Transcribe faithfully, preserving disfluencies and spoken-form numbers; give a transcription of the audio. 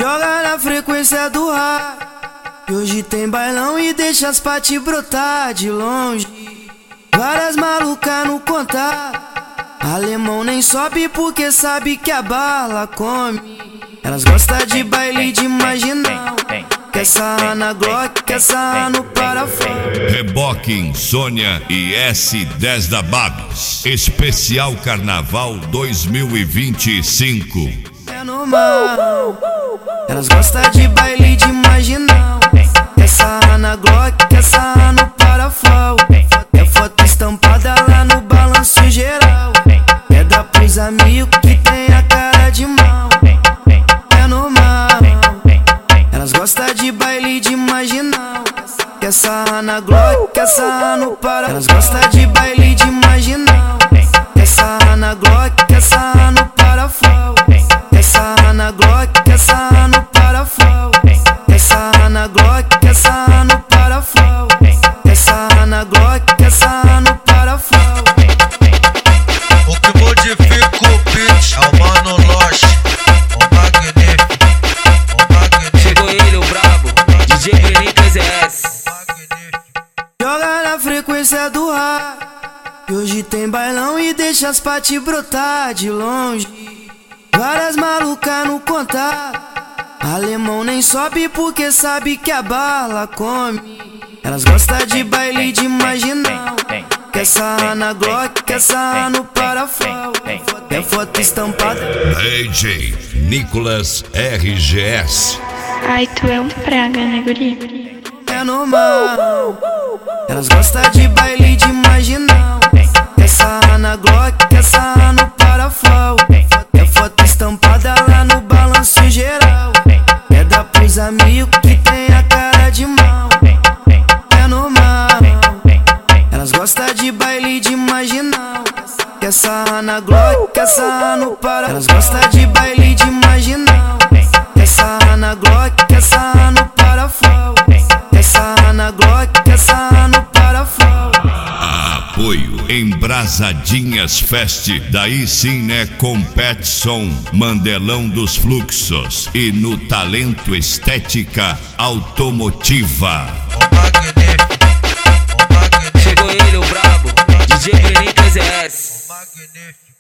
Joga na frequência do rádio. E hoje tem bailão e deixa as pati brotar de longe. Várias malucas no contato. Alemão nem sobe porque sabe que a bala come. Elas gostam de baile de marginal. Quer sarrar na Glock, quer sarrar no parafuso. Reboque Insônia e S dez da Babs. Especial Carnaval dois mil e vinte e cinco. É normal. Elas gostam de baile de marginal. Quer sarrar na Glock, quer sarrar no parafuso. Quer foto estampada lá no balanço geral. Quer dar pros amigos que tem a cara de mal. É normal. Elas gostam de baile de marginal. Quer sarrar na Glock, quer sarrar no parafuso. Elas gostam de baile de marginal. Quer sarrar na Glock, quer sarrar no parafuso. Quer sarrar na Glock, quer sarrar no parafuso. Quer sarrar na Glock, quer sarrar no parafuso. Quer sarrar na Glock, quer sarrar no parafuso. O que modifica o beat é o Mano Loche, o magnífico, o magnífico. Chegou ele, o brabo, D J Brenicas S. Joga na frequência do rádio. E hoje tem bailão e deixa as pati brotar de longe. Várias malucas no contato. Alemão nem sobe porque sabe que a bala come. Elas gostam de baile de marginal. Quer sarrar na Glock, quer sarrar no parafuso. Quer foto estampada. D J Nicolas R G S. Ai, tu é um praga, né, guri? É normal. Elas gostam de baile de marginal. Quer sarrar na Glock, quer sarrar no parafuso. Quer foto estampada lá no balanço geral. Quer dar pros amigos que tem a cara de mal. É normal. Elas gostam de baile de marginal. Quer sarrar na Glock, quer sarrar no parafuso. Elas gostam de baile de marginal. Quer sarrar na Glock, quer sarrar no parafuso. Quer sarrar na Glock, quer sarrar no parafuso. Apoio Embrasadinhas Fest, daí sim né Competição, Mandelão dos Fluxos e no Talento Estética Automotiva. O magnífico, o magnífico. Chegou ele, o brabo, D J Brenicas S. O magnífico.